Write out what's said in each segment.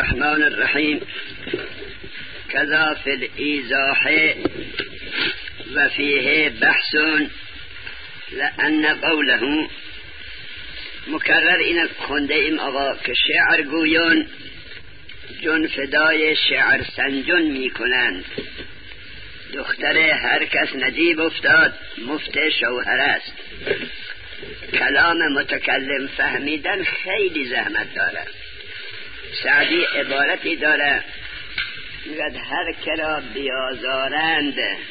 الرحمن الرحیم. کذا فی الایضاح و فیه بحث لأن قوله مکرر این خونده ایم آقا که شعر گویان جن فدای شعر سنجون می کنند. دختر هر کس ندیب افتاد مفت شوهر است. کلام متکلم فهمیدن خیلی زحمت داره. سعدی عبارتی داره میگد هر کرا بیازارند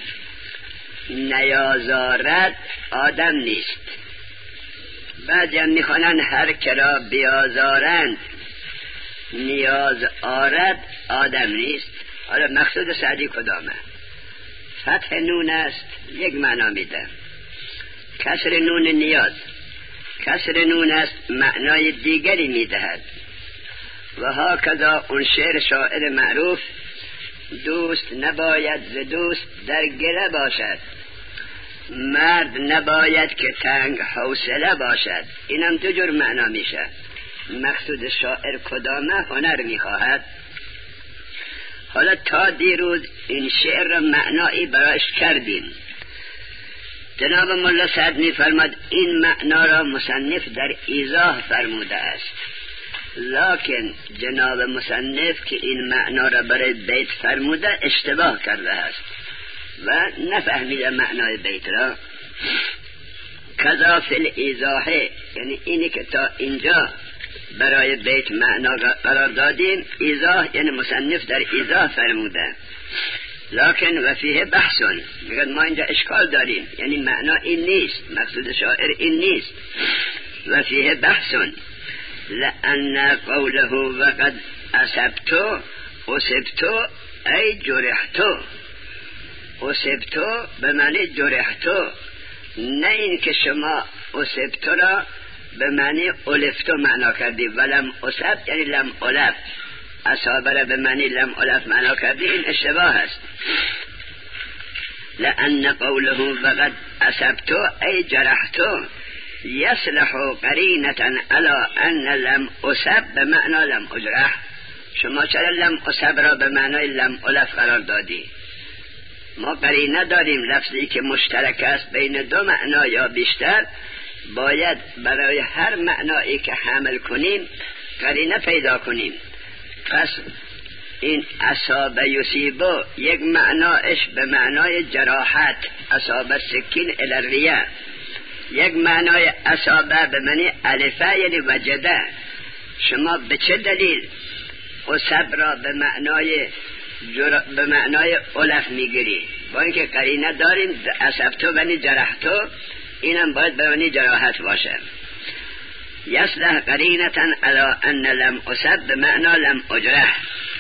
نیازارد آدم نیست. بعد هم میخوانن هر کرا بیازارند نیاز آرد آدم نیست. حالا مقصود سعدی کدامه؟ فتح نون است یک معنا میده، کسر نون نیاز کسر نون است معنای دیگری میدهد. و ها کذا اون شعر شاعر معروف دوست نباید ز دوست در گله باشد، مرد نباید که تنگ حوصله باشد. اینم دو جور معنا میشه. مقصود شاعر کدامه هنر میخواهد. حالا تا دیروز این شعر را معنایی برایش کردیم. جناب مولا سعد میفرماد این معنا را مصنف در ایضاح فرموده است، لکن جناب مصنف که این معنا را برای بیت فرموده اشتباه کرده است و نفهمیده معنای بیت را. کذا فی الایضاح یعنی اینی که تا اینجا برای بیت معنا قرار دادیم، ایضاح یعنی مصنف در ایضاح فرموده. لکن و فیه بحثون میگن ما اینجا اشکال داریم، یعنی معنا این نیست، مقصود شاعر این نیست. و فیه بحثون لأن قوله وقد اصبتو اصبتو ای جرحتو. اصبتو به معنی جرحتو، نه این که شما اصبتو را به معنی الفتو معنا کردی. ولم اصب یعنی لم الف، اصابه را به معنی لم الف معنا کردی، این اشتباه است. لأن قوله وقد اصبتو ای جرحتو یصلح قرینة علی ان لم اصب به معنی لم اجرح. شما چرا لم اصب را به معنی لم الف قرار دادی؟ ما قرینه داریم، لفظی که مشترک است بین دو معنا یا بیشتر باید برای هر معنایی که حمل کنیم قرینه پیدا کنیم. پس این اصابه یصیبو یک معنایش به معنای جراحت، اصابه سکین الاریه. یک معنای اصابه به معنی الفه یعنی وجده. شما به چه دلیل اصب را به معنای الف میگیری؟ با اینکه قرینه داریم اصبتو بنی جرحتو، اینم باید به معنی جراحت باشه. یصلح قرینة علی ان لم اصب به معنی لم اجرح.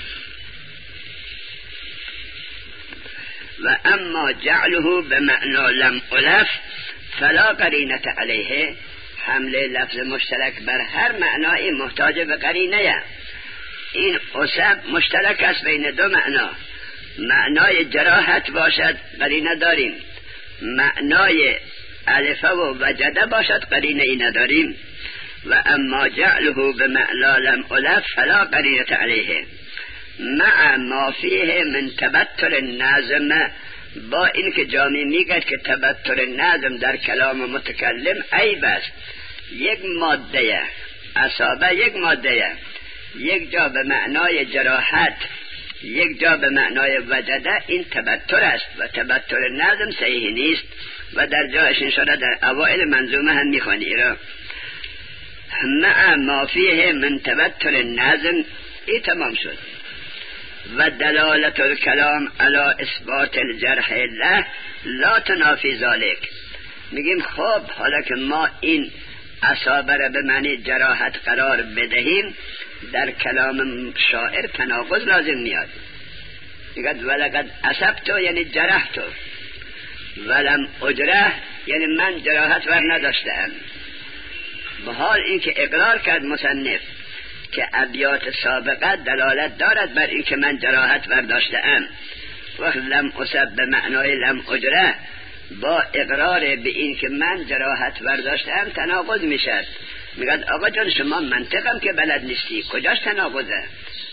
و اما جعله به معنی لم الف فلا قرینة علیه. حمله لفظ مشترک بر هر معنای محتاج به قرینه. این اصب مشترک است بین دو معنا، معنای جراحت باشد قرینه داریم، معنای الفه و وجده باشد قرینه ای نداریم. و اما جعله به معنی لم الف فلا قرینة علیه مع ما فیه من تبتر النظم. با این که جامی میگه که تبتر نظم در کلام متکلم عیب است. یک ماده اصابه یک ماده، یک جا به معنای جراحت یک جا به معنای وجده، این تبتر است و تبتر نظم صحیح نیست و در جایش انشاءالله در اوائل منظومه هم میخوانی را. مع ما فیه من تبتر النظم، این تمام شد. و دلالت الکلام علی اثبات الجرح له لا تنافی ذالک. میگیم خب حالا که ما این اصابه را به معنی جراحت قرار بدهیم، در کلام شاعر تناقض لازم میاد. میگد ولقد اصبتو یعنی جرحتو، ولم اجرح یعنی من جراحت ور نداشتم. به حال اینکه اقرار کرد مصنف که ابیات سابقه دلالت دارد بر اینکه من جراحت برداشتم و لم اصب به معنای لم اجره، با اقرار به این که من جراحت برداشتم تناقض میشد. میگد آقا جان شما منطقم که بلد نیستی، کجاش تناقضه؟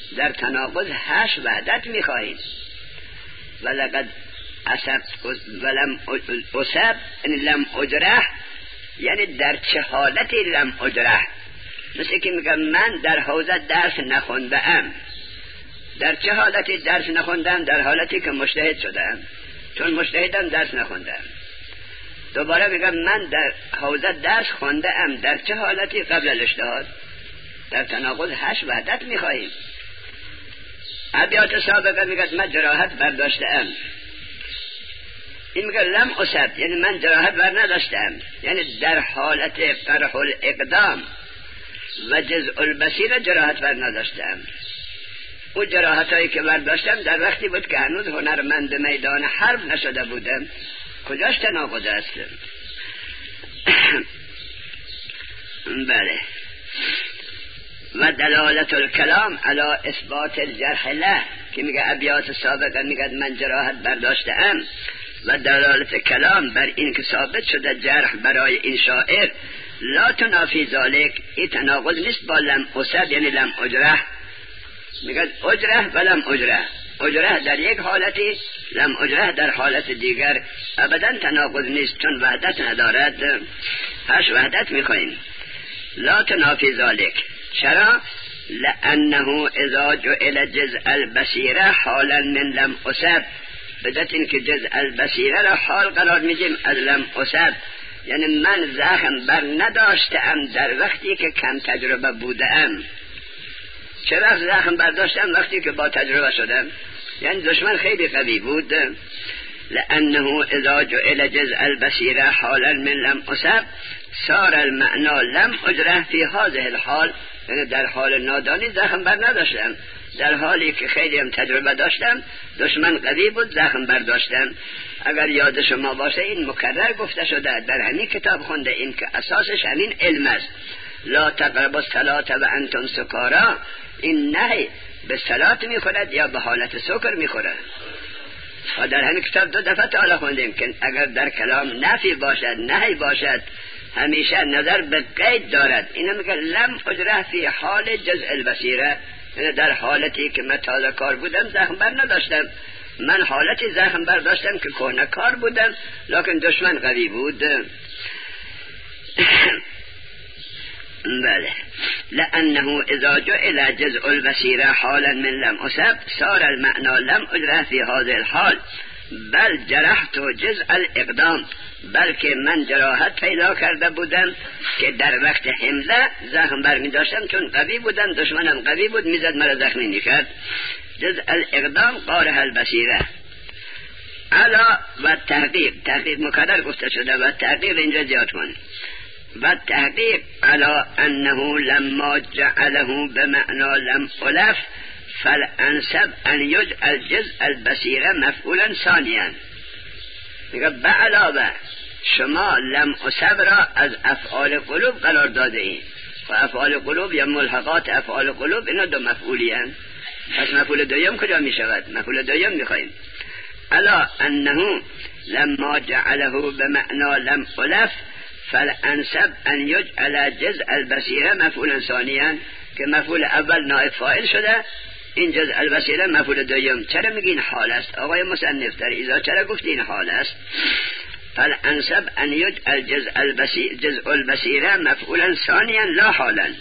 در تناقض 8 وحدت میخواهیم. ولقد اصبت ولم اصب یعنی لم اجرح، یعنی در چه حالتی لم اجرح؟ مثل که میگم من در حوزه درس نخوندم. در چه حالتی درس نخوندم؟ در حالتی که مجتهد شدم، چون مجتهدم درس نخوندم. دوباره میگم من در حوزه درس خوندم، در چه حالتی؟ قبل الاجتهاد. در تناقض 8 وحدت میخواهیم. ابیات سابقه میگه من جراحت برداشتم، این میگه لم اصب یعنی من جراحت بر نداشتم، یعنی در حالت قرح الاقدام و جزء البصیره جراحت بر نداشتم. او جراحت هایی که برداشتم در وقتی بود که هنوز هنرمند میدان حرب نشده بودم. کجاش تناقض است؟ بله. و دلالت الکلام علی اثبات الجرح له، که میگه ابیات سابقه میگه من جراحت برداشتم و دلالت کلام بر این که ثابت شده جرح برای این شاعر، لا تنافی ذالک، این تناقض نیست با لم اصب یعنی لم اجرح. میگه اجرح و لم اجرح، اجرح در یک حالتی، لم اجرح در حالت دیگر. ابدا تناقض نیست، چون وحدت ندارد. 8 وحدت میخوایم. لا تنافی ذالک. چرا؟ لانه اذا جعل جزء البصیره حالا من لم اصب، بدت این که جزء البصیره را حال قرار میدیم از لم اصب، یعنی من زخم بر نداشتم در وقتی که کم تجربه بودم. چرا زخم برداشتم؟ وقتی که با تجربه شدم، یعنی دشمن خیلی قوی بود. لانه اذا جعل جزء البصیره حالا من لم اصب صار المعنى لم اجرح فی هذه الحال، یعنی در حال نادانی زخم بر نداشتم، در حالی که خیلی هم تجربه داشتم، دشمن قوی بود، زخم برداشتم. اگر یاد شما باشه این مکرر گفته شده در همین کتاب خونده، این که اساسش همین علم است. لا تقربوا الصلاة و انتم سکارا، این نهی به صلات میخورد یا به حالت سکر میخورد. و در همین کتاب 2 دفعه تعالی خوندیم که اگر در کلام نفی باشد نهی باشد همیشه نظر به قید دارد. اینه میگه لم اجرح فی حال جزء البصیره، یعنی در حالتی که من تازه کار بودم زخم بر نداشتم. من حالتی زخم بر داشتم که کهنه کار بودم، لکن دشمن قوی بود. بله. لانه اذا جعل جزء البصیره حالا من لم اصب صار المعنى لم اجرح فی هذه الحال بل جرحت جزء الاقدام، بلکه من جراحت پیدا کرده بودم که در وقت حمله زخم برمی داشتم، چون قوی بودم، دشمنم قوی بود، میزد مرا زخمی میکرد. جزء الاقدام قارح البصیره. علا و تحقیق، تحقیق مکرر گفته شده و تحقیق اینجا زیاد کن. و تحقیق علا انه لما جعله بمعنى لم الف فالانسب ان یجعل جزء البصیره مفعولا ثانیا. میگه به علاوه شما لم اصب را از افعال قلوب قرار داده این، و افعال قلوب یا ملحقات افعال قلوب اینا 2 مفعولی هستند. پس مفعول دوم کجا می شود؟ مفعول دوم میخوایم. الا انه لما جعله بمعنى لم الف فالانسب ان یجعل جزء البصیره مفعولا ثانیا، که مفعول اول نائب فاعل شده، این جزء البصیره مفعول دوم. چرا میگین حال است؟ آقای مصنف در ایزا چرا گفتین حال است؟ فالانسب ان یجعل جزء البصیره مفعولا ثانیا لا حالا،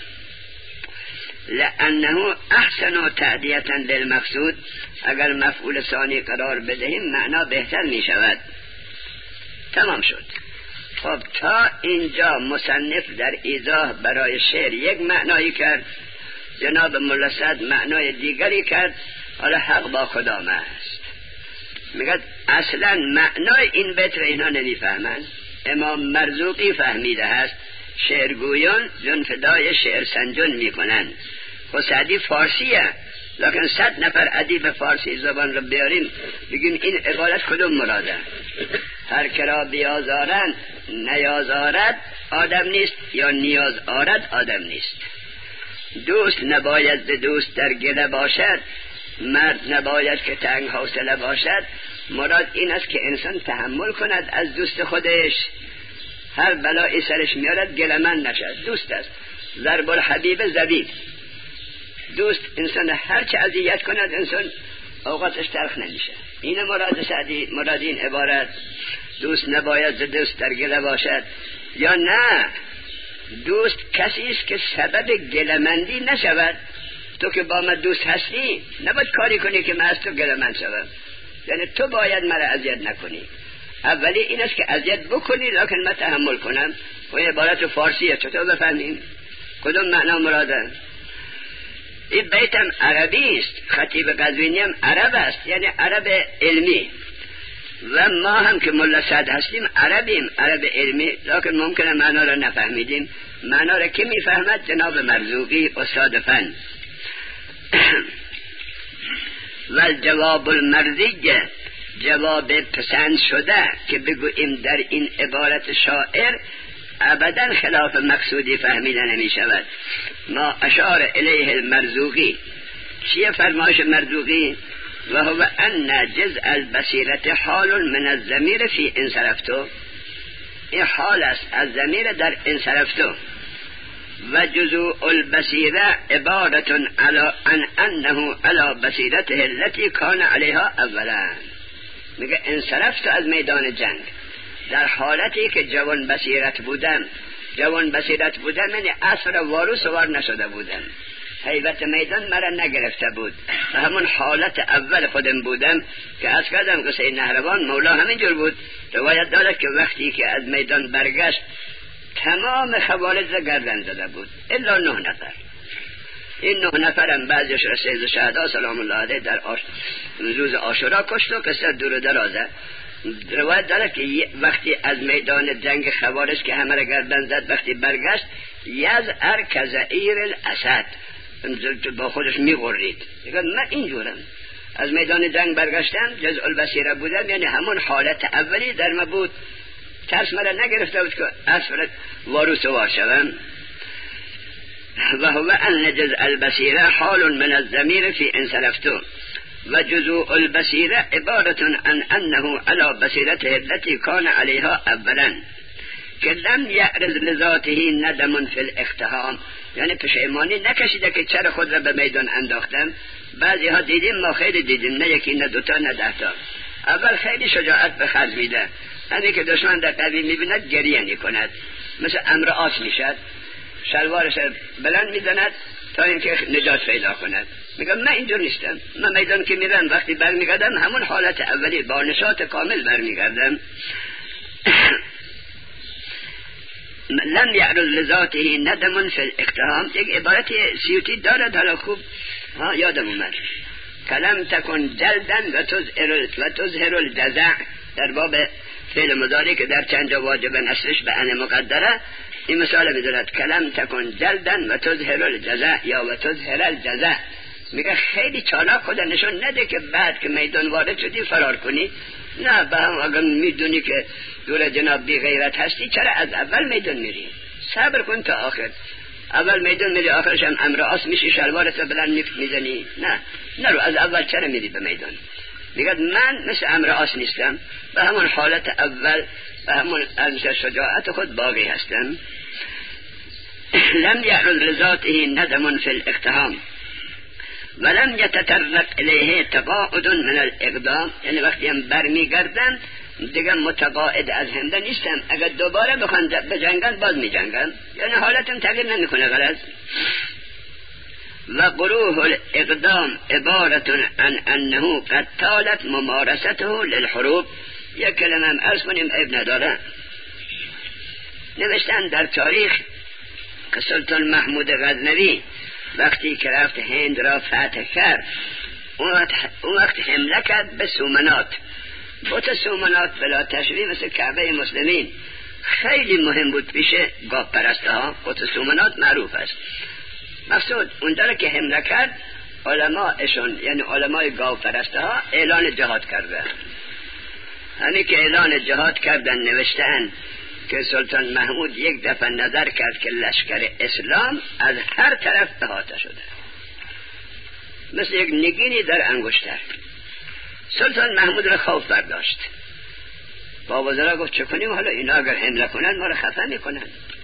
لانه احسن تعدیه للمقصود. اگر مفعول ثانی قرار بدهیم معنا بهتر می شود. تمام شد. خب تا اینجا مصنف در ایضاح برای شعر یک معنایی کرد، جناب ملا سعد معنای دیگری کرد. حالا حق با کدام است؟ میگه اصلا معنای این بیت را اینا نمیفهمند. امام مرزوقی فهمیده است، شعرگویان جن فدای شعر سنجون میکنند. خب سعدی فارسیه، لکن 100 نفر ادیب فارسی زبان رو بیاریم بگیم این عبارت کدوم مراده؟ هر کرا بیازارند نیازارد آدم نیست، یا نیاز آرد آدم نیست. دوست نباید دوست در گله باشد، مرد نباید که تنگ حوصله باشد. مراد این است که انسان تحمل کند از دوست خودش، هر بلایی سرش میارد گله من نشد. دوست است ضرب الحبیب زبیب، دوست انسان هر چه اذیت کند انسان اوقاتش تلخ نمیشه. این مراد سعدی، مراد این عبارت دوست نباید ز دوست در گله باشد، یا نه دوست کسی است که سبب گله‌مندی نشود. تو که با من دوست هستی نباید کاری کنی که من از تو گله‌مند شوم، یعنی تو باید مرا اذیت نکنی. اولی این است که اذیت بکنی لکن من تحمل کنم. و این عبارت فارسیه، چطور بفهمیم کدوم معنا مراده؟ این بیتم عربی است، خطیب قزوینی هم عرب است، یعنی عرب علمی، و ما هم که ملا سعد هستیم عربیم، عرب علمی، لکن ممکنه معنا را نفهمیدیم. معنا را که میفهمد جناب مرزوقی استاد فن. و جواب المرضی، جواب پسند شده که بگوییم در این عبارت شاعر ابدا خلاف مقصودی فهمیده نمی شود. ما اشار الیه المرزوقی، چیه فرمایش مرزوقی؟ و هو ان جزء البصیرت حال من الضمیر فی انصرفتو، این حال است از ضمیر در انصرفتو. و جزء البصیره عبارت عن انه علی بصیرته التي کان علیها اولا. میگه انصرفتو از میدان جنگ در حالتی که جوان بصیرت بودم. جوان بصیرت بودم یعنی عصر وارو سوار نشده بودم، حیبت میدان مرا نگرفته بود. و همون حالت اول خودم بودم که از کردم قصه نهروان مولا همینجور بود. روایت دارد که وقتی که از میدان برگشت تمام خوارج را گردن زده بود الا 9 نفر. این 9 نفرم بعضیش را سید شهدا سلام الله علیه در روز عاشورا کشت و قصه دور درازه. روایت دارد که وقتی از میدان جنگ خوارج که همه را گردن زد وقتی برگشت یزعر کزعیر الاسد، با خودش میغرید. میگه من اینجورم، از میدان جنگ برگشتم، جزء البصیره بودم، یعنی همون حالت اولی در ما بود، ترس مرا نگرفته بود که اصلا وارو سوار شوم. و هو ان جزء البصیره حال من الضمیر فی انصرفتو و جزء البصیره عبارت عن انه علی بصیرته التي کان علیها اولا که لم یعرض لذاته ندم فی الاقتحام، یعنی پشیمانی نکشیده که چرا خود را به میدان انداختم. بعضی ها دیدیم، ما خیلی دیدیم، نه یکی نه دوتا نه 10 تا. اول خیلی شجاعت به خرج میده، همین که دشمن در قوی میبیند گریه میکند، مثل امر آس میشد، شلوارش بلند میزند تا اینکه نجات پیدا کند. میگم من اینجور نیستم، من میدان که میرم وقتی برمیگردم همون حالت اولی با نشاط کامل برمیگردم. لم یعرض لذاته ندم فی الاقتحام. یک عبارت سیوطی دارد، حالا خوب یادم اومد، کلم تکن جلدن و تظهر الجزع، در باب فعل مضارع که در چند جا واجب نصرش به ان مقدره این مثال میدارد، کلم تکن جلدن و تظهر الجزع یا و تظهر الجزع. میگه خیلی چالاک خود نشون نده که بعد که میدان وارد شدی فرار کنی. نه، به هم اگر میدونی که دور جناب بی غیرت هستی چرا از اول میدان میری؟ صبر کن تا آخر. اول میدان میری آخرش هم امر آس میشی، شلوارت بلند میزنی. نه نرو، از اول چرا میری به میدان؟ میگه من مثل امر آس نیستم، به همون حالت اول به همون شجاعت خود باقی هستم. لم یعرض لذاته ندم فی الاقتحام ولم یتطرق الیه تقاعد من الاقدام، یعنی وقتی هم برمیگردم دیگه متقاعد از هنده نیستم، اگر دوباره بخوان بجنگن باز میجنگم، یعنی حالتم تغییر نمیکنه غلط. و قروح الاقدام عبارت عن انه قد طالت ممارسته للحروب. یک کلمه هم عرض کنیم عیب نداره. نوشتن در تاریخ که سلطان محمود غزنوی وقتی که رفت هند را فتح کرد، اون وقت حمله کرد به سومنات. بت سومنات بلا تشبیه مثل کعبه مسلمین خیلی مهم بود پیش گاو پرسته ها. بت سومنات معروف است. مقصود اون داره که حمله کرد، علماءشون یعنی علمای گاو پرسته ها اعلان جهاد کردن. همین که اعلان جهاد کردن نوشتن که سلطان محمود یک دفعه نظر کرد که لشکر اسلام از هر طرف احاطه شده، مثل یک نگینی در انگشتر. سلطان محمود را خوف برداشت، با وزرا گفت چه کنیم حالا، اینا اگر حمله کنن ما را خفه میکنن.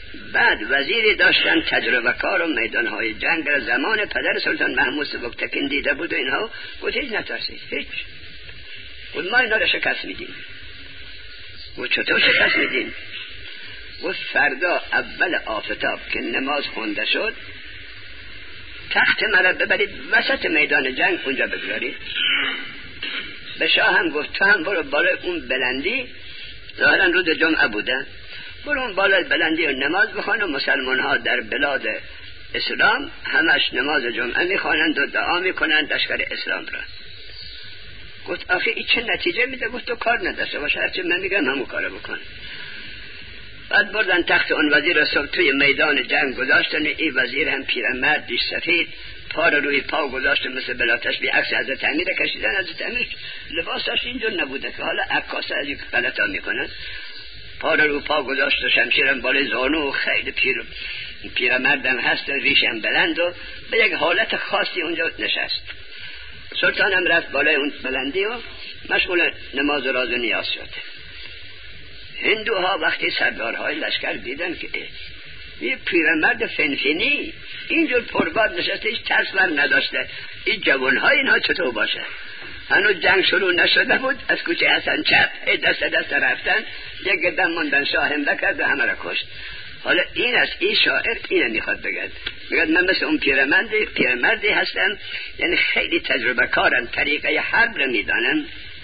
بعد وزیری داشتن تجربه کار و میدانهای جنگ را زمان پدر سلطان محمود سبکتکین دیده بود و اینها. گفت هیچ نترسید، هیچ. گفت ما اینا را شکست میدیم. گفت چطور شکست میدیم؟ گفت فردا اول آفتاب که نماز خونده شد تخت مرا ببرید وسط میدان جنگ اونجا بگذارید. به شاه هم گفت تو هم برو بالای اون بلندی، ظاهرا روز جمعه بوده، برو اون بالای بلندی و نماز بخوان و مسلمان ها در بلاد اسلام همش نماز جمعه میخوانند و دعا میکنند لشکر اسلام را. گفت آخه این چه نتیجه میده؟ گفت تو کار نداشته باشه، هرچه من میگم همون کارو بکن. بعد بردن تخت اون وزیر را صبح توی میدان جنگ گذاشتن. این وزیر هم پیرمرد دیش سفید، پا رو روی پا گذاشته مثل بلاتش بی عکس حضرت امیر کشیدن. حضرت امیر لباسش اینجور نبوده که حالا عکاس از یک غلطا میکنن. پا رو روی پا گذاشته، شمشیرم بالای زانو، خیلی پیرمردم هست، ریشم بلند و به یک حالت خاصی اونجا نشست. سلطان هم رفت بالای اون بلندی و مشغول نماز و راز و نیاز شد. هندوها وقتی سردارهای لشکر دیدن که این پیرمرد فنفینی اینجور پرباد نشسته، هیچ ترس بر نداشته، این جوانهای اینها چطور باشه؟ هنوز جنگ شروع نشده بود، از کوچه حسن چپ دست رفتن، یک قدم موندن، شاه حمله کرد و همه را کشت. حالا این است، این شاعر اینه میخواد بگد، من مثل اون پیرمردی هستم، یعنی خیلی تجربه کارم، طریقه حرب را میدانم.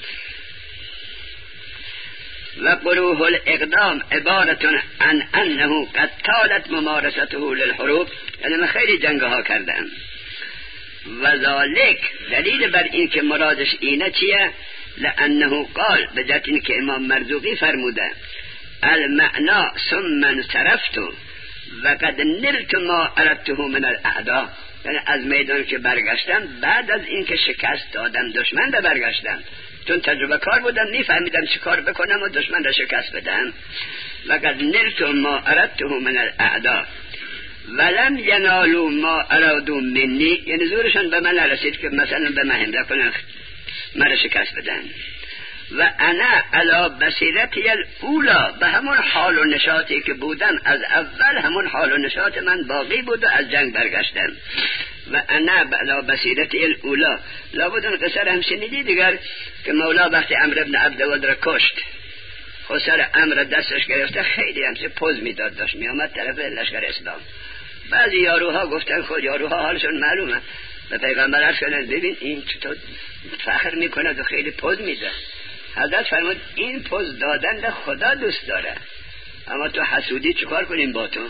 و قروح الاقدام عبارتون عن انه قد طالت ممارسته للحروب، یعنی من خیلی جنگ ها کردم. و ذالک دلیل بر این که مرادش اینه چیه؟ لانه قال، به جهت این که امام مرزوقی فرموده المعنا ثم انصرفت و قد نلت ما اردته من الاعداء، یعنی از میدان که برگشتم بعد از این که شکست دادم دشمن را برگشتم، چون تجربه کار بودم میفهمیدم چه کار بکنم و دشمن را شکست بدم. و قد نلت ما اردته من الاعداء ولم ینالوا ما ارادوا منی، یعنی زورشان به من نرسید که مثلا به من حمله کنن مرا شکست بدن. و انا علی بصیرتی الاولا، به همون حال و نشاطی که بودم از اول، همون حال و نشاط من باقی بود و از جنگ برگشتم. و انا علی بصیرتی الاولا، لابد اون قصر هم شنیدی دیگر که مولا وقتی عمرو بن عبدود را کشت، خسر عمرو دستش گرفته، خیلی همچه پوز میداد، داشت میامد طرف لشکر اسلام. بعضی یاروها گفتن، خود یاروها حالشون معلومه، به پیغمبر عرض کردن ببین این چطور فخر میکنه و خیلی پوز میده. حضرت فرمود این پوز دادن خدا دوست داره، اما تو حسودی چیکار کنیم با تو؟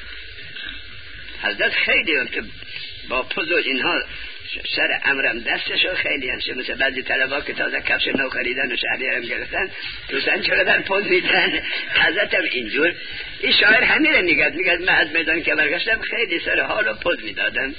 حضرت خیلی با پوز و اینها سر امرم دستشو خیلی همشه، مثل بعضی طلبا که تازه کفش نو خریدن و شهریارم گرفتن دوستان چرا در پوز میدن. حضرت هم اینجور. این شاعر همیره میگد من از میدان که برگشتم خیلی سر حال و پوز میدادم.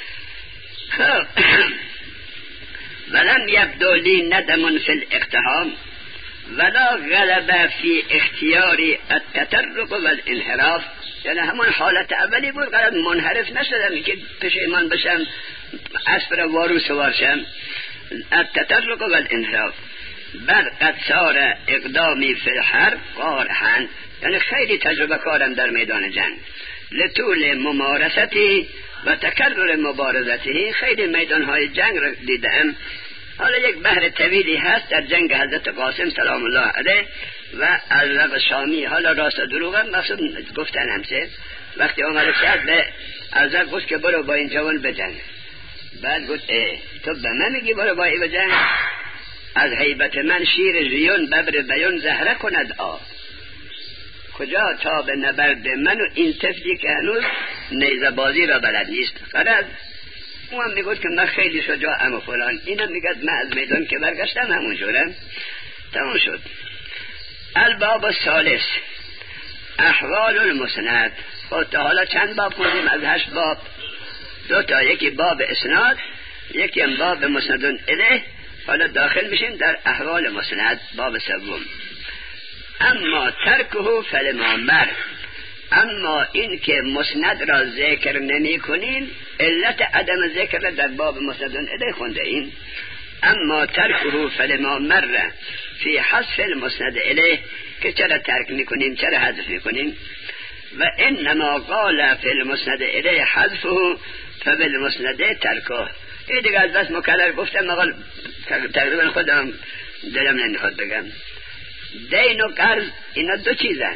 ولم یبدو لی ندم فی الاقتحام ولا غلب فی اختیاری التطرق والانحراف، یعنی همون حالت اولی بود، قرار منحرف نشدم که پشیمان بشم اسب را وارو سوار شم. التطرق والانحراف بل قد صار اقدامی فی الحرب قارحا، یعنی خیلی تجربه کارم در میدان جنگ، لطول ممارستی و تکرر مبارزتی، خیلی میدانهای جنگ را دیدم. حالا یک بحر طویلی هست در جنگ حضرت قاسم سلام الله علیه و ازرق شامی، حالا راست و دروغم مقصود گفتن همسه. وقتی آمده شد به ازرق گفت که برو با این جوان بجنگ، بعد گفت تو به من میگی برو با این بجنگ؟ از حیبت من شیر ژیون ببر بیون زهره کند کجا تا به نبرد من و این طفلی که هنوز نیزه بازی را بلد نیست. فرض او هم میگوید که من خیلی شجاعم و فلان، اینم میگد من از میدان که برگشتم همون جورم. تمام شد. الباب الثالث احوال المسند. خود تا حالا چند باب خوندیم از 8 باب؟ 2 تا، یکی باب اسناد، یکی هم باب مسندون الیه. حالا داخل میشیم در احوال مسند، باب سوم. اما ترکه فلما مر، اما این که مسند را ذکر نمی کنین، علت عدم ذکر در باب مسندون الیه خونده این. اما ترکه فلما مر فی حذف المسند الیه، که چرا ترک میکنیم، چرا حذف میکنیم؟ و انما قال فی المسند الیه حذفه فبالمسند ترکه. این دیگه از بس مکرر گفتم، مقال تقریبا خودم دلم نمیخواد بگم. دین و قرض اینا دو چیزن.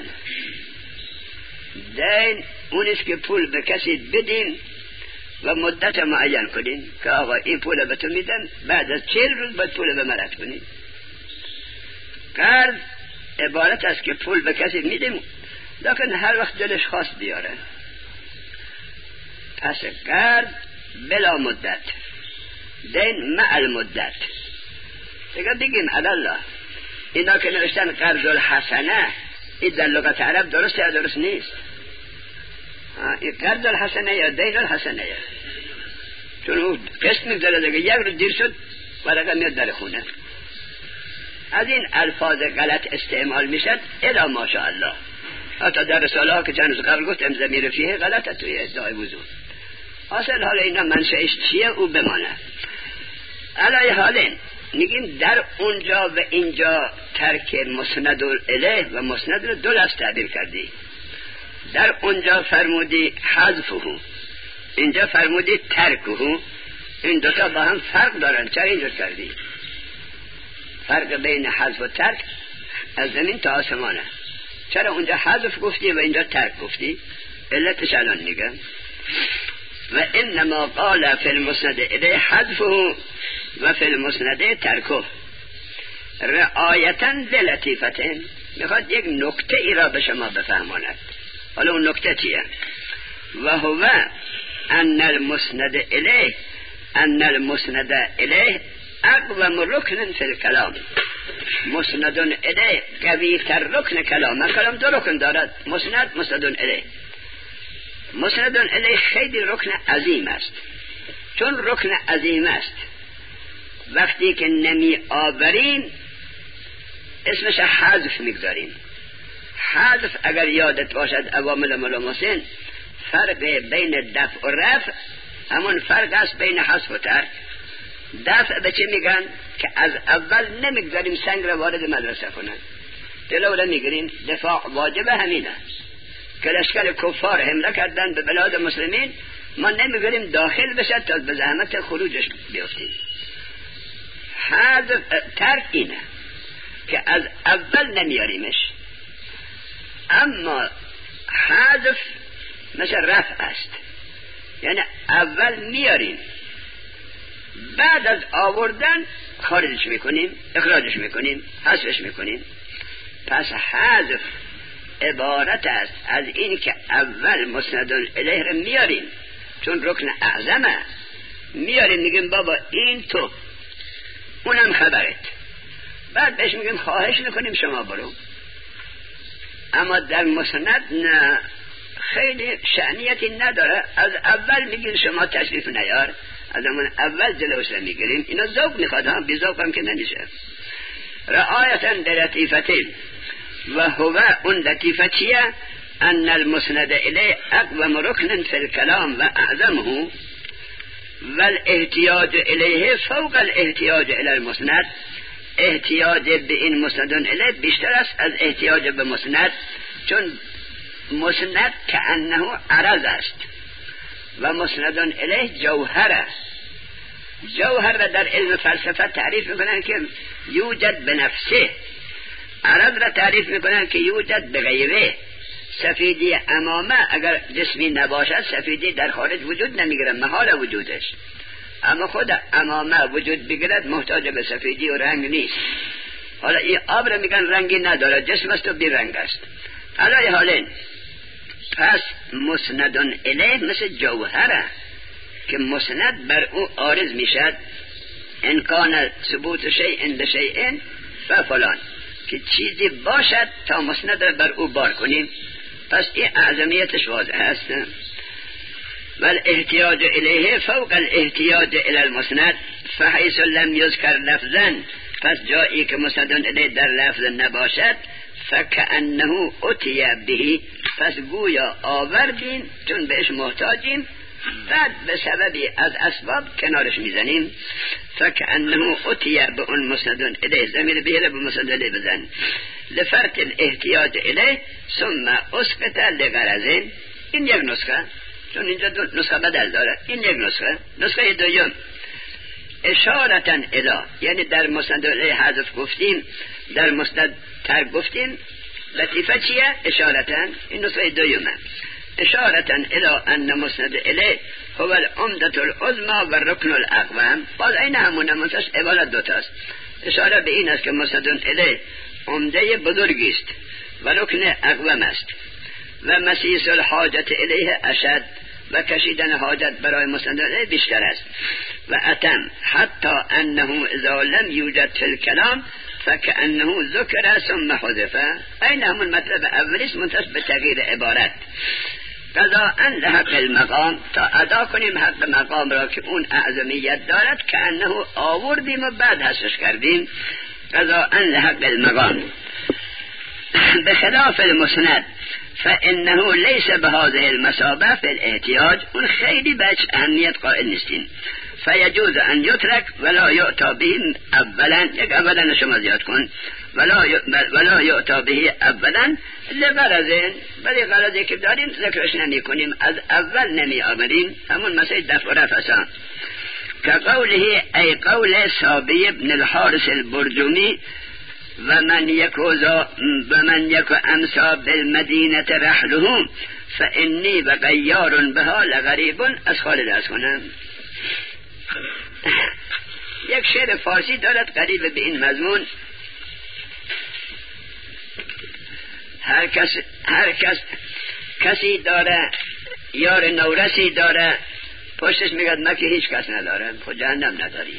دین اونیست که پول به کسی بدیم و مدت معین کنیم که آقا این پول به تو میدم، بعد از 40 روز باید پول به من رد کنیم. قرض عبارت است که پول به کسی میدیم لیکن هر وقت دلش خواست بیاره. پس قرض بلا مدت، دین مع المدت. دیگه بگیم الله اینا که نوشتن قرض الحسنه، این در لغت عرب درسته یا درست نیست؟ این قرض الحسنه یا دین الحسنه؟ چون اون قسط میگذاره دیگه، یک روز دیر شد ورقه میاد در خونه. از این الفاظ غلط استعمال میشد الا ماشاءالله. حتی در رساله ها که چند روز قبل گفتم ضمیر فیه غلطه توی ادعای وضو. اصل حالا اینا منشأش چیه او بمانه. علای حالین میگیم در اونجا و اینجا ترک مسند الیه و مسند رو دو لفظ تعبیر کردی. در اونجا فرمودی حذفه، اینجا فرمودی ترکه. این دوتا با هم فرق دارن، چرا اینجور کردی؟ فرق بین حذف و ترک از زمین تا آسمانه. چرا اونجا حذف گفتی و اینجا ترک گفتی؟ علتش الان میگم. و انما قال فی المسند الیه حذفه و فی المسند ترکه رعایتا للطیفتین. میخواد یک نکته ای را به شما بفهماند. حالا اون نکته چیه؟ و هو ان المسند الیه اقوم رکن فی الکلام. مسند الیه قوی تر رکن کلام. کلام دو رکن دارد، مسند الیه. مسند الیه خیلی رکن عظیم است. چون رکن عظیم است وقتی که نمی آوریم اسمش حذف میگذاریم. حذف اگر یادت باشد عوامل ملامسین، فرق بین دفع و رفع همون فرق است بین حذف و ترک. دفع به چه میگن؟ که از اول نمیگذاریم سنگ را وارد مدرسه کنن، جلو میگیریم. دفاع واجب همینه که لشکر کفار حمله کردن به بلاد مسلمین، ما نمیگیریم داخل بشد تا به زحمت خروجش بیفتیم. حذف ترک اینه که از اول نمیاریمش. اما حذف مثل رفع است، یعنی اول میاریم بعد از آوردن خارجش میکنیم، اخراجش میکنیم، حذفش میکنیم. پس حذف عبارت است از این که اول مسند الیه رو میاریم، چون رکن اعظمه، میاریم میگیم بابا این تو، اونم خبرت، بعد بهش میگیم خواهش میکنیم شما برو. اما در مسند نه، خیلی شأنیتی نداره. از اول میگیم شما تشریف نیار، از همون اول جلوش رو میگیریم. اینا ذوق میخواد، هم بی ذوق هم که نمیشه. رعایتا للطیفتین و هو اون لطیفه چیه؟ ان المسند الیه اقوم رکن فی الکلام و اعظمه و الاحتیاج الیه فوق الاحتیاج الی المسند. احتیاج به این مسند الیه بیشتر است از احتیاج به مسند، چون مسند که انه عرض است و مسند الیه جوهر است. جوهر را در علم فلسفه تعریف میکنن که یوجد به نفسه، عرض را تعریف میکنن که یوجد به غیره. سفیدی امامه اگر جسمی نباشد سفیدی در خارج وجود نمیگیره، محال وجودش. اما خود امامه وجود بگیرد محتاج به سفیدی و رنگ نیست. حالا این آب را میگن رنگی نداره، جسم است و بی رنگ است. علای حالین پس مسند الیه مثل جوهره که مسند بر او عارض میشد. امکان ثبوت شیء به شیء فلان، که چیزی باشد تا مسند را بر او بار کنیم. پس این اعظمیتش واضح است. ولی احتیاج الیه فوق الاحتیاج الی المسند فحیث لم یذکر لفظا، پس جایی که مسند الیه در لفظ نباشد فکأنه اتی به، پس گویا آوردیم چون بهش محتاجیم، بعد به سببی از اسباب کنارش میزنیم. فکأنه اتی به اون مسند الیه، زمین به مسند الیه بزن. لفرق الاحتیاج الیه ثم اسقط لغرض. این یک نسخه، چون اینجا دو نسخه بدل داره. این یک نسخه دوم اشارتا الی، یعنی در مسند الیه حذف گفتیم، در مسند ترک گفتیم. لطیفه چیه؟ اشارتا. این نسخه دومه. اشارتا الی ان مسند الیه هو العمدة العظمى و رکن الاقوام. باز این همونه، منتش عبارت دوتاست. اشاره به این است که مسند الیه عمده بزرگی است و رکن اقوام است و مسیس الحاجت الیه اشد، و کشیدن حاجت برای مسند الیه بیشتر است. و اتم حتی انه اذا لم یوجد فی الکلام فکأنه ذکر ثم حذف. این همون مطلب اولیست، منتش به تغییر عبارت. قضاء لحق المقام، تا ادا کنیم حق مقام را که اون اعظمیت دارد، که انه آوردیم و بعد حسش کردیم. قضاء لحق المقام بخلاف المسند فانه لیس بهذه المثابه فی الاحتیاج. اون خیلی بهش اهمیت قائل نیستیم. فیجوز ان یترک ولا یؤتی به اولا. یک اولا شما زیاد کن. ولا یؤتی به اولا لغرض، ولی غرضی که داریم ذکرش نمی کنیم، از اول نمی آوریم. همون مسئله دفع و رفع. که قوله ای قول ثابی بن الحارث البرجمی و من یک امسا بالمدینه رحلهم فانی و غیار بها لغریب. از خالد از کنم. یک شعر فارسی دارد قریب به این مضمون. هر کسی داره یار نورسی داره، پشتش میگد من که هیچ کس ندارم، خود جهنم نداری.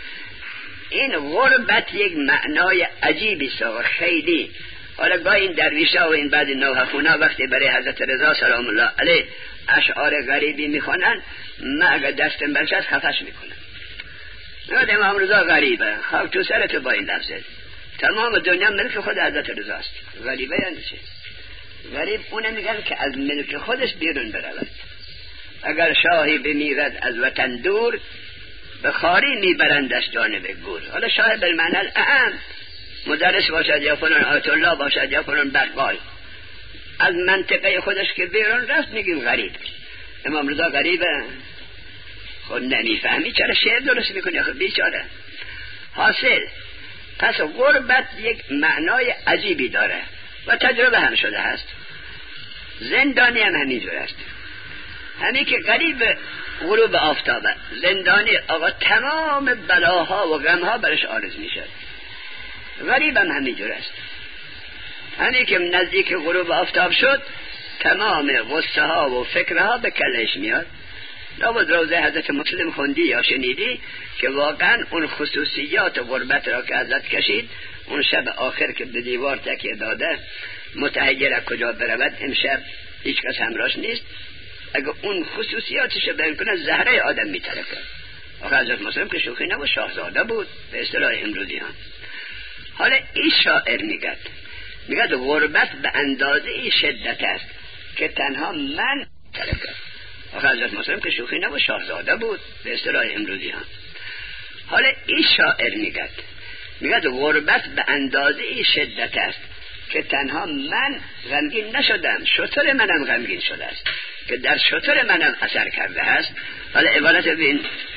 این غربت یک معنای عجیبی است خیلی. حالا گاه این درویشا و این بعد نوحخونا وقتی برای حضرت رضا سلام الله علیه اشعار غریبی میخونن، من اگر دستم برشد خفش میکنم. نگه امام رضا غریبه، خاک تو سرت با این لفظه. تمام دنیا ملک خود حضرت رضاست. غریبه یعنی چه؟ غریب اونه میگن که از ملک خودش بیرون برود. اگر شاهی بمیرد از وطن دور، به خاری میبرندش جانب گور. حالا شاه بالمعنی الاعم، مدرس باشد یا فلان آیت الله باشد یا فلان بقال، از منطقه خودش که بیرون رفت میگیم غریب. امام رضا غریبه؟ خود نمیفهمی چرا شعر درست میکنی؟ آخه بیچاره. حاصل پس غربت یک معنای عجیبی داره و تجربه هم شده هست. زندانی هم همینجور است. همین که غریب غروب آفتابه، زندانی آقا تمام بلاها و غمها برش عارض میشه. غریب هم همینجور است. همین که نزدیک غروب آفتاب شد، تمام غصه ها و فکرها به کلش میاد. لابد روزه حضرت مسلم خوندی یا شنیدی که واقعا اون خصوصیات غربت را که حضرت کشید، اون شب آخر که به دیوار تکیه داده متحیر کجا برود، امشب هیچ کس همراهش نیست، اگه اون خصوصیاتش رو بیان کنه زهره آدم میترکه. آخه حضرت مسلم که شوخی نبود، شاهزاده بود به اصطلاح امروزیان. حالا این شاعر میگد غربت به اندازه شدت است که تنها من ترکه. آخه حضرت مسلم که شوخی نبود، شاهزاده بود به اصطلاح امروزیان. حالا این شاعر میگد غربت به اندازه شدت است که تنها من غمگین نشدم، شتر منم غمگین شده است، که در شتر منم اثر کرده است. حالا عبارت بین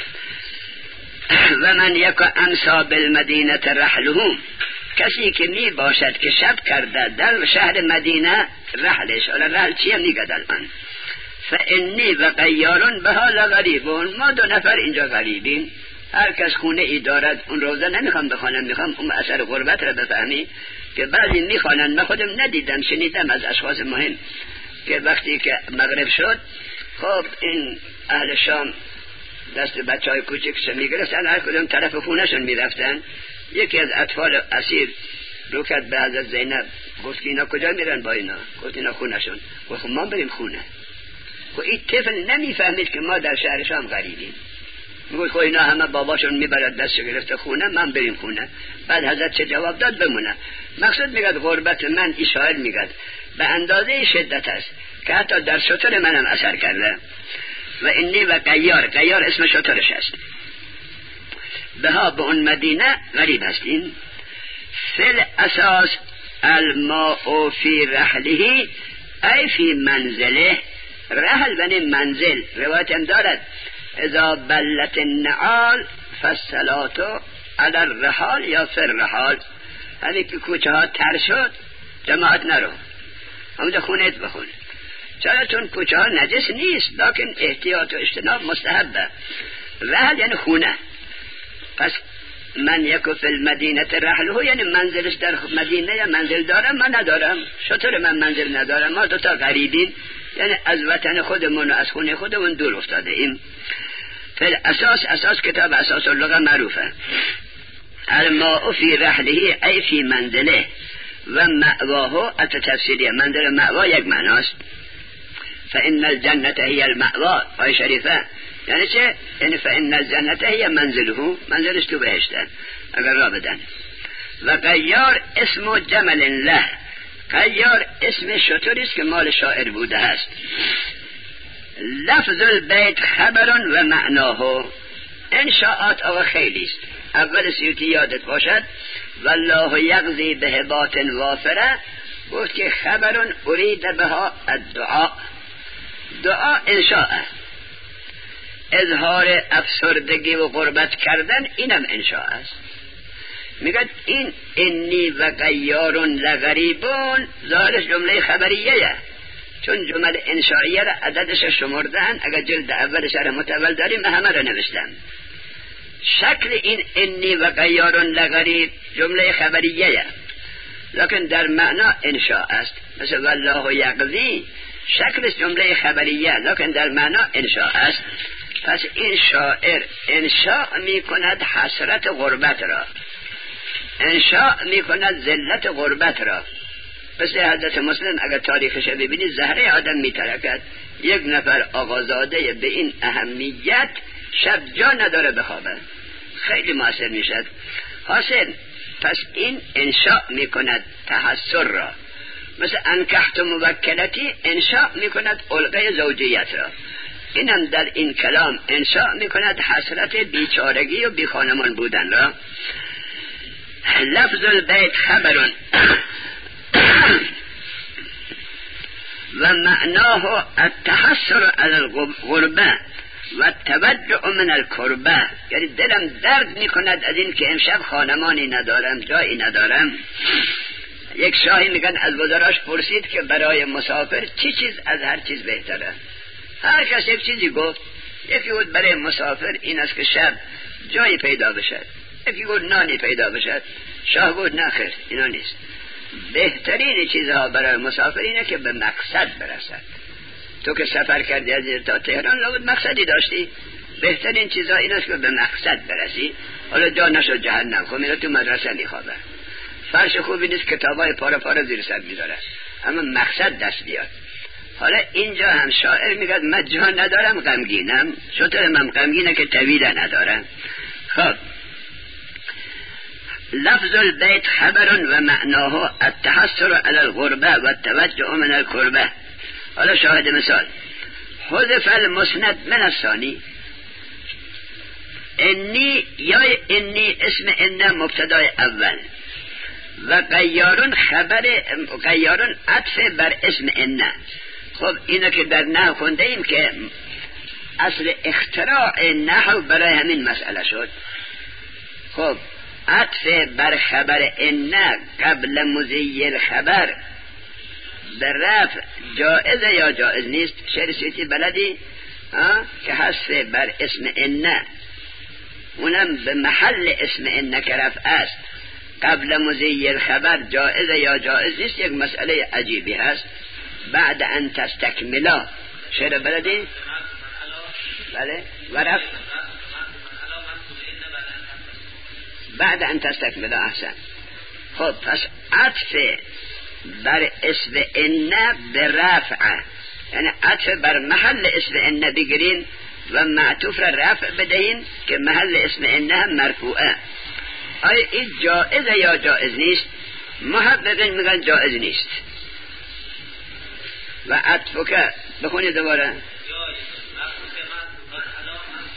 و من یک امسا بالمدینه رحلهم، کسی که می باشد که شب کرده در شهر مدینه رحلش. حالا رحل چیه میگد الان؟ فانی و غیارون بها لغریبون، ما دو نفر اینجا غریبیم. هر کس خونه ای دارد، اون روزه نمیخوام بخوانم، میخوام اون اثر غربت را بفهمی که بعضی میخوانن. من خودم ندیدم، شنیدم از اشخاص مهم که وقتی که مغرب شد، خب این اهل شام دست بچه های کوچکش میگرفتن، هر کدوم طرف خونهشون میرفتن. یکی از اطفال اسیر رو کرد به حضرت زینب، گفت که اینا کجا میرن با اینا؟ گفت اینا خونهشون. گفت ما بریم خونه. خب این طفل نمیفهمید که ما در شهر شام غریبیم. میگوید خب اینا همه باباشون میبرد دستشو گرفته خونه، من بریم خونه. بعد حضرت چه جواب داد؟ بمونه. مقصود میگد غربت من، این شاعر میگد به اندازه شدت است که حتی در شتر منم اثر کرده. و انی و غیار اسم شترش است. بها به اون مدینه غریب هستیم. فل اساس الماء فی رحله ای فی منزله. رحل بنی منزل. روایت هم دارد اذا بلت النعال فالصلاة علی الرحال یا فی الرحال. همین که کوچه ها تر شد جماعت نرو، همونجا خونت بخون. چرا؟ چون کوچه ها نجس نیست، لکن احتیاط و اجتناب مستحبه. رحل یعنی خونه. پس من یکو فی المدینه رحله یعنی منزلش در مدینه. یا منزل دارم من ندارم. چطور من منزل ندارم؟ ما دوتا غریبیم، یعنی از وطن خودمون و از خونه خودمون دور افتاده ایم. فی اساس کتاب اساس اللغه معروفه. الماء فی رحله ای فی منزله و مأواه التفسیریه. منزل مأوا یک معناست. فإن الجنة هی المأوا. آیه شریفه یعنی چه؟ یعنی فإن الجنة هی منزله، منزلش تو بهشته اگر را بدن. و قیار اسم جمل له. قیار اسم شتریست که مال شاعر بوده است. لفظ البیت خبر و معناه. انشاءات آقا خیلیست. اول سیوتی یادت باشد والله یقضی بهبات وافره. گفت که خبرون ارید بها الدعاء. دعا انشاء، اظهار افسردگی و غربت کردن اینم انشاء است. میگه این انی و غیارون لغریبون ظاهرش جمله خبریه، چون جمله انشائیه را عددش شمردن. اگر جلد اول شرح متول داریم همه را نوشتم. شکل این انی و غیارون لغریب جمله خبریه، لکن در معنا انشاء است. مثل والله یقضی شکلش جمله خبریه، لکن در معنا انشاء است. پس این شاعر انشاء می کند حسرت غربت را، انشاء می کند ذلت غربت را. مثل حضرت مسلم اگر تاریخش ببینید زهره آدم می ترکد. یک نفر آقازاده به این اهمیت شب جا نداره بخوابه، خیلی مؤثر می شد. حاصل پس این انشاء می کند تحسر را. مثل انکحت موکلتی انشاء می کند علقه زوجیت را. اینم در این کلام انشاء می کند حسرت بیچارگی و بیخانمان بودن را. لفظ البیت خبرون و معناه التحسر على الغربه و توجع من الکربه. یعنی دلم درد می کند از این که امشب خانمانی ندارم، جایی ندارم. یک شاهی میگن از وزراش پرسید که برای مسافر چی چیز از هر چیز بهتره؟ هر کس یک چیزی گفت. یکی بود برای مسافر این است که شب جایی پیدا بشد، یکی گفت نانی پیدا بشد. شاه گفت نه خیر، اینا نیست. بهترین چیزها برای مسافر اینه که به مقصد برسد. تو که سفر کردی از اینجا تا تهران لابد مقصدی داشتی. بهترین چیزها این است که به مقصد برسی. حالا جا نشد جهنم، خب میره تو مدرسه میخوابه، فرش خوبی نیست، کتابای پاره پاره زیر سر میذاره، اما مقصد دست بیاد. حالا اینجا هم شاعر میگه من جا ندارم غمگینم. چطور من غمگینه که طویله ندارم؟ خب لفظ البیت خبر و معناه التحسر علی الغربه و التوجع من الکربه. حالا شاهد مثال حذف المسند من الثانی. انی یا انی اسم ان مبتدای اول و غیارون خبر غیارون عطف بر اسم ان. خب اینو که در نحو خونده ایم که اصل اختراع نحو برای همین مسئله شد. خب عطف بر خبر ان قبل مضی الخبر در رفع جائزه یا جائز نیست؟ شعر سیوطی بلدی که حذف بر اسم ان اونم به محل اسم ان که رفع است قبل مضی الخبر جائزه یا جائز نیست؟ یک مسئله عجیبی هست. بعد ان تستکملا شعر بلدی؟ بله ورف بعد ان تستکملا. احسن. خب پس عطف بر اسم ان به رفع، یعنی عطف بر محل اسم ان بگیرین و معطوف را رفع بدهین که محل اسم ان هم مرفوعه. آیا این جائزه یا جائز نیست؟ محققین میگن جائز نیست. و عطف که بخونید دوباره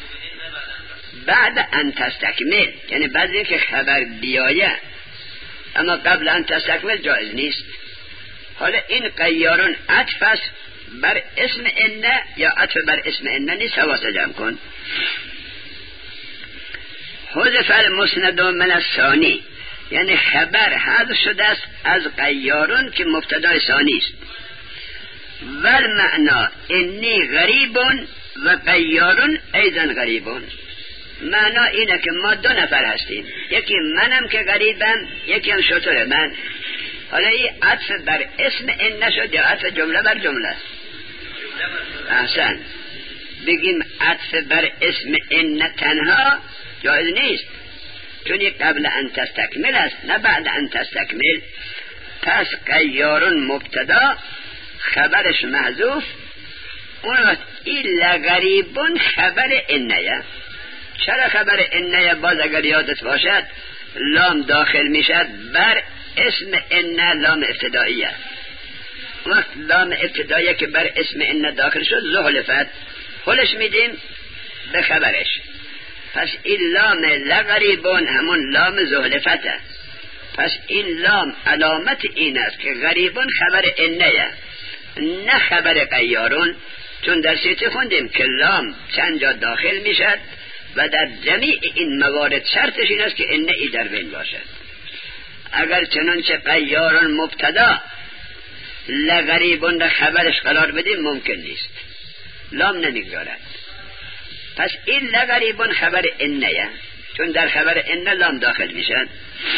بعد ان تستکمل، یعنی بعد اینکه خبر بیایه اما قبل ان تستکمل جایز نیست. حالا این قیارون عطف است بر اسم ان یا عطف بر اسم ان نیست؟ حواس جمع کن. حذف المسند من الثانی، یعنی خبر حذف شده است از قیارون که مبتدای ثانی است. ول معنا انی غریبون و قیارون ایضا غریبون. معنا اینه که ما دو نفر هستیم، یکی منم که غریبم، یکی هم شطور من. حالا این عطف بر اسم ان نشد یا عطف جمله بر جمله؟ احسن. بگیم عطف بر اسم ان تنها جایز نیست، چون قبل ان تستکمل است نه بعد ان تستکمل. پس قیارون مبتدا خبرش محذوف، اون وقت ایلا غریبون خبر انیه. چرا خبر انیه؟ باز اگر یادت باشد لام داخل میشد بر اسم ان، لام ابتداییه. وقت لام ابتداییه که بر اسم ان داخل شد زحلفت، خلش میدیم به خبرش. پس این لام لغریبون همون لام زحلفته. پس این لام علامت این است که غریبون خبر انیه نه خبر قیارون، چون در سیتی خوندیم که لام چند جا داخل میشد و در جمیع این موارد شرطش این است که ان ای در بین باشد. اگر چنانچه قیارون مبتدا لغریبون را خبرش قرار بدیم ممکن نیست، لام نمیگذارد. پس این لغریبون خبر انیه، چون در خبر ان لام داخل میشد.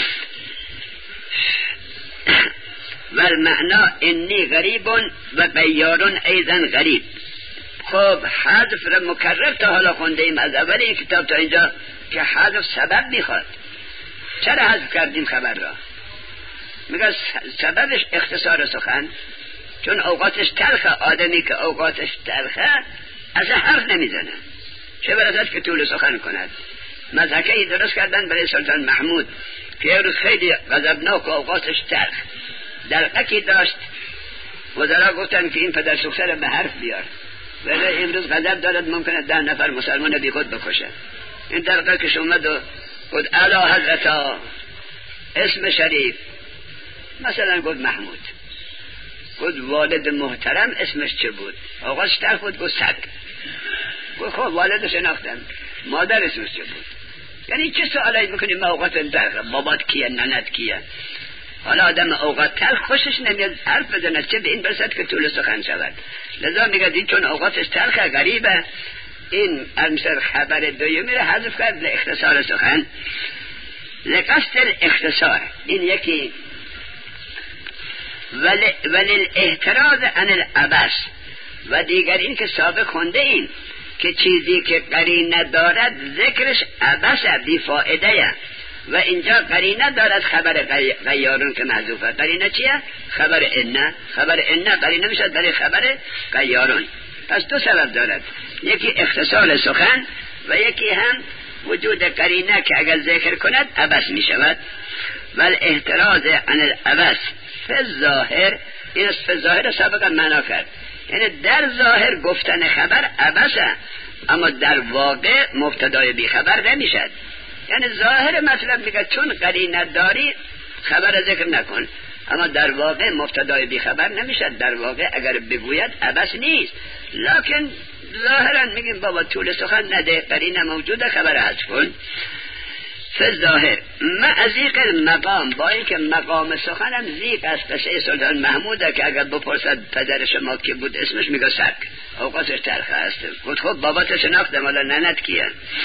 والمعنا انی غریبون و قیارون ایضا غریب. خب حذف را مکرر تا حالا خونده ایم از اول این کتاب تا اینجا که حذف سبب میخواد. چرا حذف کردیم خبر را؟ میگه سببش اختصار سخن، چون اوقاتش تلخه. آدمی که اوقاتش تلخه از حرف نمیزنه، چه برسد که طول سخن کند. مزحکه‌ای درست کردن برای سلطان محمود که یه روز خیلی غضبناک و اوقاتش تلخ، دلقکی داشت. وزرا گفتن که این پدر سوخته را به حرف بیار، ولی امروز غضب دارد ممکنه 10 نفر مسلمان بی خود بکشه. این دلقکش اومد و گفت اعلی حضرتا اسم شریف، مثلا گفت محمود. گفت والد محترم اسمش چه بود؟ آقاش تلخ بود. گفت سگ. گفت خب والد شناختم، مادر اسمش چه بود؟ یعنی چه سوالایی میکنی؟ ما اوقات تلخ، بابات کیه، ننت کیه؟ حالا آدم اوقات تلخ خوشش نمیاد حرف بزنه، چه به این برسد که طول سخن شود. لذا میگه این چون اوقاتش تلخه غریبه، این امثال خبر دویمی رو حذف کرد لاختصار سخن، لقصد الاختصار. این یکی. ولی الاحتراز عن العبث. و دیگر این که سابق خونده این که چیزی که قرینه دارد ذکرش عبثه، بی فائده. و اینجا قرینه دارد خبر قیارون که محذوفه. قرینه چیه؟ خبر ان. خبر ان قرینه میشد برای خبر قیارون. پس دو سبب دارد، یکی اختصار سخن و یکی هم وجود قرینه که اگر ذکر کند عبث میشود. ولی احتراز عن العبث فی الظاهر، این فی الظاهر سابقا معنا کرد، یعنی در ظاهر گفتن خبر عبثه، اما در واقع مبتدای بی خبر نمیشد. یعنی ظاهر مطلب میگه چون قرینه داری خبر ذکر نکن، اما در واقع مبتدای بی خبر نمیشد. در واقع اگر بگوید عبث نیست، لکن ظاهرا میگیم بابا طول سخن نده، قرینه موجوده، خبر حذف کن. فی ظاهر مع ضیق المقام، با اینکه مقام سخنم ضیق است. قصه سلطان محموده که اگر بپرسد پدر شما کی بود اسمش میگه سگ، اوقاتش تلخ است. گفت خب بابات شناختم، حالا ننت کیه؟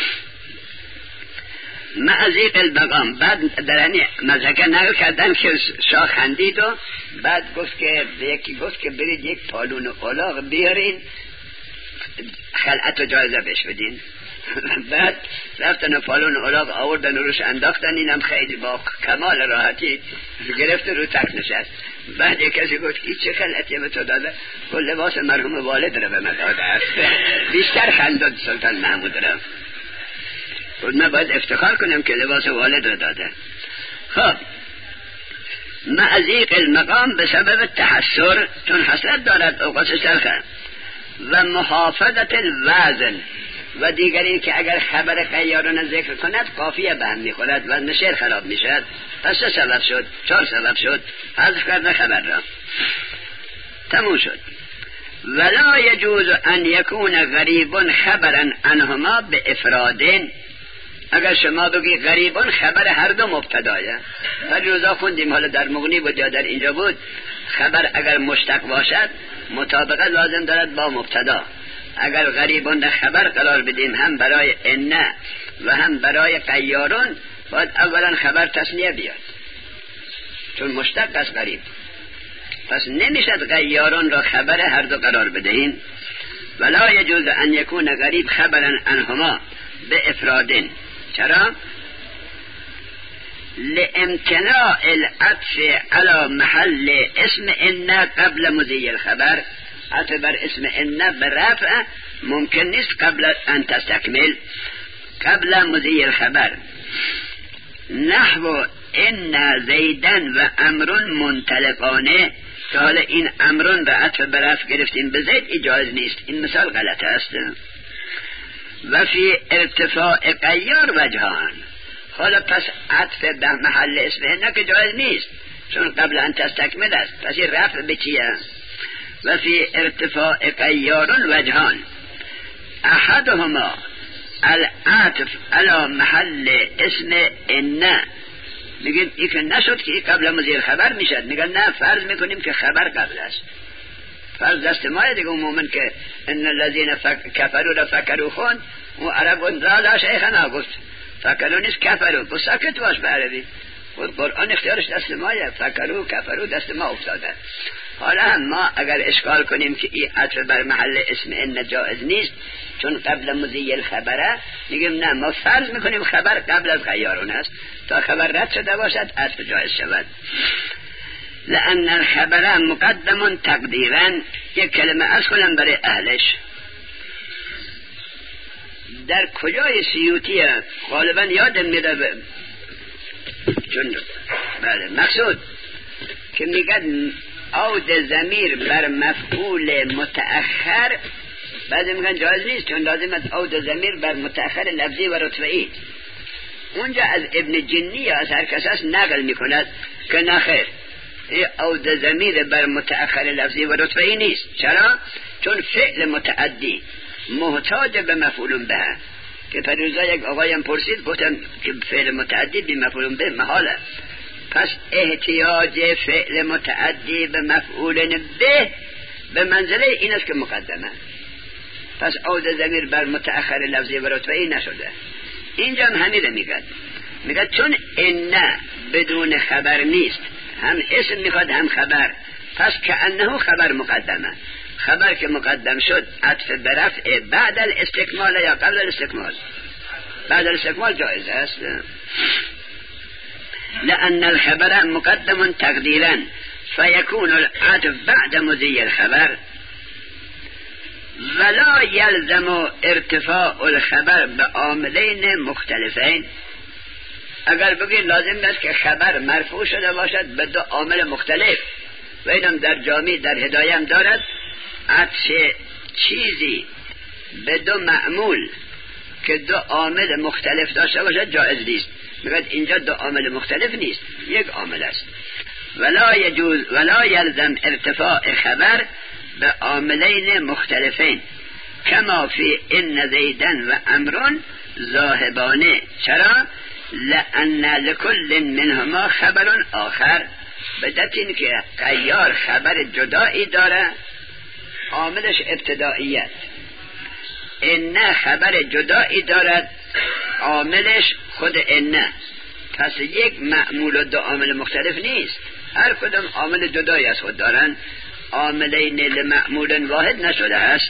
مع ضیق المقام. بعد درنی مزحکه نقل کردن که شاه خندید و بعد گفت که یکی گفت که برید یک پالون الاغ بیارین خلعت و جایزه بهش بدین. بعد رفتن و پالون الاغ آوردن و روش انداختن، اینم خیلی با کمال راحتی گرفت رو تخت نشست. بعد یک کسی گفت این چه خلعتی به تو داده؟ گفت لباس مرحوم والد رو به من داده است. بیشتر خنداد سلطان محمود را. گفت من باید افتخار کنم که لباس والد رو داده. خب مع ضیق المقام به سبب تحسر، چون حسرت دارد اوقات سرخه. و محافظت الوزن، و دیگر این که اگر خبر غیاران ذکر کند قافیه به هم میخورد و شعر خراب میشد. پس 3 سبب شد، 4 سبب شد، حذف کردن خبر را، تموم شد. ولا يجوز ان يكون غریب خبرا عنهما به افرادین. اگر شما بگی غریبان خبر هر دو مبتدایه، هر روزا خوندیم، حالا در مغنی بود یا در اینجا بود، خبر اگر مشتق باشد مطابقت لازم دارد با مبتدا. اگر غریبان خبر قرار بدیم هم برای انه و هم برای غیارون، باید اولا خبر تثنیه بیاد چون مشتق از غریب. پس نمیشد غیارون را خبر هر دو قرار بدهیم. ولا يجوز ان يكون غریب خبرا عنهما به افرادین. چرا؟ لامتناع العطف على محل اسم ان قبل مضی الخبر. عطف بر اسم ان به رفع ممکن نیست قبل ان تستکمل، قبل مضی الخبر. نحو ان زیدن و امرون منطلقانه، که حالا این امرون به عطف بر رفع گرفتیم به زید اجاز نیست، این مثال غلط است. و فی ارتفاع غیار وجهان. حالا پس عطف به محل اسم ان که جایز نیست چون قبل ان تستکمل است، پس این رفع به چیه؟ و فی ارتفاع غیار وجهان احدهما العطف على محل اسم ان. میگیم این که نشد که قبل مضی خبر میشد، میگن نه فرض میکنیم که خبر قبل است. فرض دست ما دیگه عموما که ان الذين كفروا را فکروا خوند و عرب لا شیخنا گفت فکروا نیست کفروا، گفت ساکت باش به عربی. قرآن اختیارش دست مایه، فکروا کفروا دست ما افتاده. حالا هم ما اگر اشکال کنیم که این عطف بر محل اسم ان جائز نیست چون قبل مضی الخبره، میگیم نه ما فرض میکنیم خبر قبل از غیارون است تا خبر رد شده باشد عطف جایز شود. لأن الخبر مقدم تقدیرا. یک کلمه از کنم برای اهلش. در کجای سیوطی غالبا یادم میده چون بله مقصود که میگن عود ضمیر بر مفعول متأخر، بعد میگن جایز نیست چون لازم است عود ضمیر بر متأخر لفظی و رتبه‌ای. اونجا از ابن جنی یا از هر کس است نقل میکند که نخیر، عود ضمیر بر متأخر لفظی و رتبه‌ای نیست. چرا؟ چون فعل متعدی محتاج به مفعول به، که پریروزا یک آقایم پرسید گفتم که فعل متعدی به مفعول به محاله. پس احتیاج فعل متعدی به مفعول به منزله این است که مقدمه. پس عود ضمیر بر متأخر لفظی و رتبه‌ای نشده. اینجا هم همین میگه چون ان بدون خبر نیست، هم اسم میخواد هم خبر، پس که انه خبر مقدمه. خبر که مقدم شد عطف برفع بعد الاستکمال یا قبل الاستکمال؟ بعد الاستکمال جایز است. لأن الخبر مقدم تقديرا فيكون العطف بعد مضي الخبر. ولا يلزم ارتفاع الخبر بعاملين مختلفين. اگر بگید لازم است که خبر مرفوع شده باشد به دو عامل مختلف، و اینم در جامع در هدایه هم دارد، عطف چیزی به دو معمول که دو عامل مختلف داشته باشد جایز نیست. میگه اینجا دو عامل مختلف نیست، یک عامل است. ولا يجوز ولا يلزم ارتفاع خبر به عاملین مختلفین کما فی ان زیدن و امرون ذاهبانه. چرا؟ لأن لكل منهما خبر آخر. بدت این که غیار خبر جدایی داره، عاملش ابتدائیت. ان خبر جدایی دارد، عاملش خود ان. پس یک معمول و دو عامل مختلف نیست، هر کدام عامل جدایی از خود دارن، عاملین لمعمول واحد نشده است.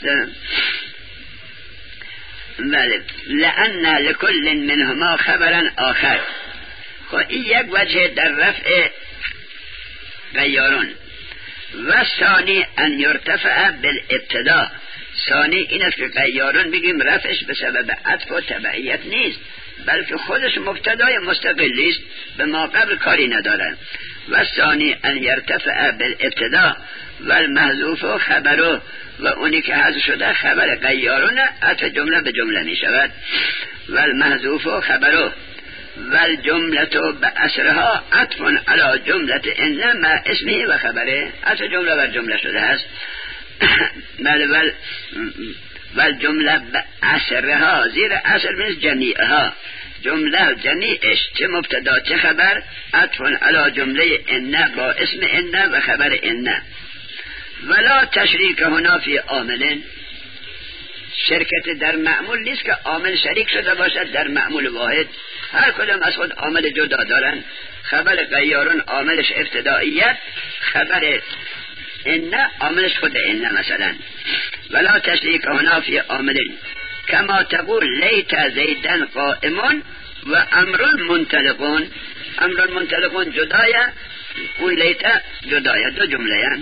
لأن لكل منهما خبرا آخر. خب این یک وجه در رفع غیارون. و ثانی ان یرتفع بالابتداء. ثانی این است که غیارون بگیم رفعش به سبب عطف و تبعیت نیست، بلکه خودش مبتدای مستقلی است، به ما قبل کاری ندارن. و ثانی ان یرتفع بالابتدا و المحذوف خبره، و اونی که حذف شده خبر غیارون عطف جمله به جمله می شود. و المحذوف خبره و الجمله بأسرها عطف علی جمله ان مع اسمه و خبره، عطف جمله بر جمله شده است. بله و الجمله بأسرها، زیر اصر میز جمیعها، جمله جمیعش چه مبتدا چه خبر عطف علی جمله ان با اسم ان و خبر ان. ولا تشریک هنا فی عامل، شرکت در معمول نیست که عامل شریک شده باشد در معمول واحد، هر کدام از خود عامل جدا دارن. خبر غیارون عاملش ابتدائیت، خبر ان عاملش خود ان مثلا. ولا تشریک هنا فی عامل کما تقول لیت زیدن قائمون و امر منطلقون. امر منطلقون جدایه، اون لیت جدایه، دو جمله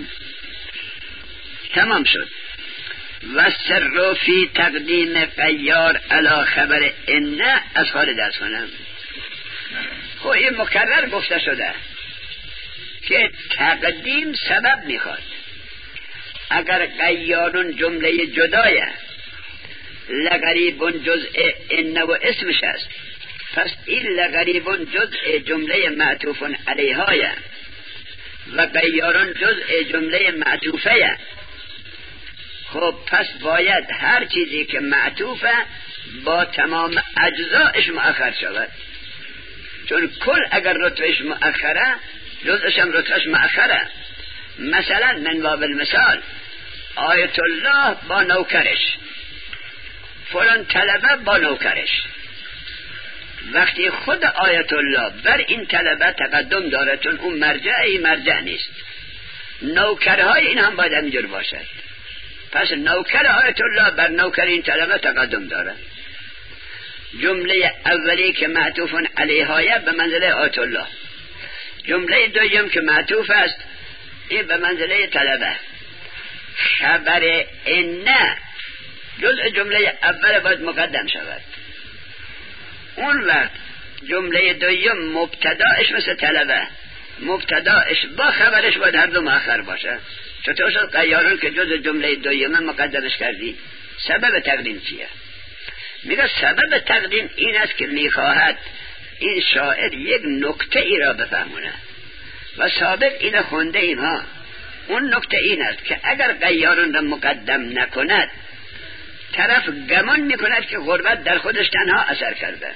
تمام شد. و سر فی تقدیم غیار علی خبر ان از خارج از کنم. خب این مکرر گفته شده که تقدیم سبب میخواد. اگر غیارون جمله جدایه، لغریبون جزء ان و اسمش است، پس این لغریبون جزء جمله معطوف علیهایه و غیارون جزء جمله معطوفه. خب پس باید هر چیزی که معطوفه با تمام اجزایش مؤخر شود، چون کل اگر رتبهش مؤخره جزءش هم رتبهش مؤخره. مثلا من باب المثال آیت الله با نوکرش، فلان طلبه با نوکرش. وقتی خود آیت الله بر این طلبه تقدم داره، چون اون مرجع نیست، نوکرهای این هم باید همینجور باشد. پس نوکر آیت الله بر نوکر این طلبه تقدم داره. جمله اولی که معطوف علیه به منزله آیت الله، جمله دوم که معطوف است این به منزله طلبه. خبر ان جزء جمله اول باید مقدم شود. اون وقت جمله دوم مبتداش مثل طلبه، مبتداش با خبرش باید هر دو مؤخر باشه. چطور شد غیارون که جز جمله دویمه مقدمش کردی؟ سبب تقدیم چیه؟ میگه سبب تقدیم این است که میخواهد این شاعر یک نکته ای را بفهمونه و سابق این خونده ایم ها. اون نکته این است که اگر غیارون را مقدم نکند، طرف گمان میکند که غربت در خودش تنها اثر کرده،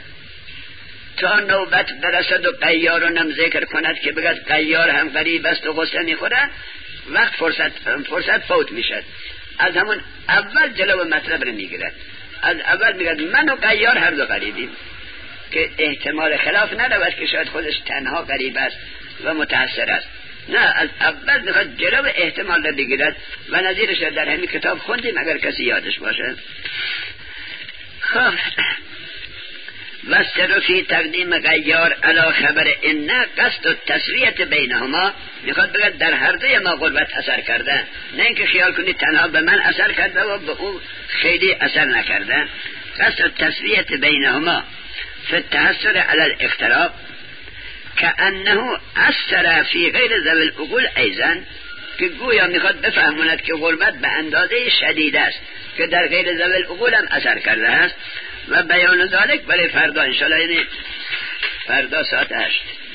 تا نوبت برسد و غیارون هم ذکر کند که بگد غیار هم غریب است و غصه میخوره، وقت فرصت فوت میشد. از همون اول جلو مطلب رو میگیرد. از اول میگد من و غیار هر دو غریبیم، که احتمال خلاف ندارد که شاید خودش تنها غریب است و متأثر است. نه، از اول میخواد جلو احتمال رو بگیرد و نظیرش در همین کتاب خوندیم اگر کسی یادش باشه. خب و سر فی تقدیم غیار علی خبر ان قصد و تسویت بینهما، میخواد بگه در هر دوی ما غربت اثر کرده، نه اینکه خیال کنید تنها به من اثر کرده و به اون خیلی اثر نکرده. قصد و تسویت بینهما فی التحسر علی الاختلاف کأنه اثر فی غیر ذوی العقول ایضا، که گویا میخواد بفهموند که غربت به اندازه شدید است که در غیر ذوی العقول هم اثر کرده است. و بیان ذالک برای فردا انشاءالله، یعنی فردا ساعت 8.